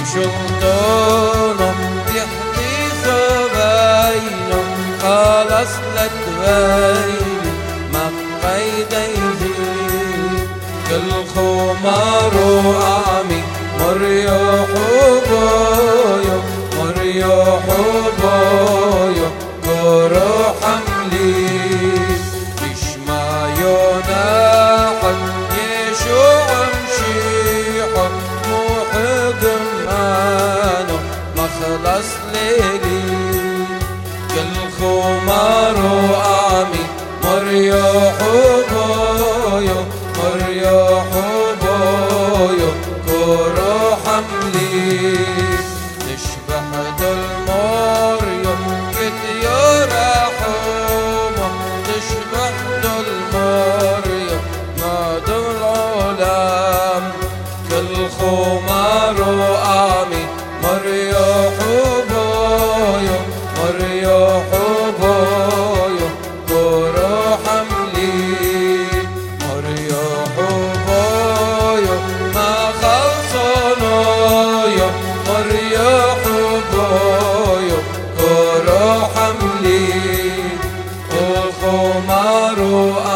شلطونه يحكي ثبينه خلص لتغيري ما قيديه كل خمار وعمي مريح وبويو مريح وبويو كورو حملي يشمع يناحك يشوع مشيحه موحد مانو مخلص ليلي كل خمار وعمي مريح وبويو مريح وبويو كورو حملي تشبح دالمريو كتير حومه تشبح دالمريو ما دول العالم كل خمار وعمي مريح وبويو مريح وبويو كورو حملي مريح وبويو ما خلصونويو مريح وبويو كورو حملي الخمار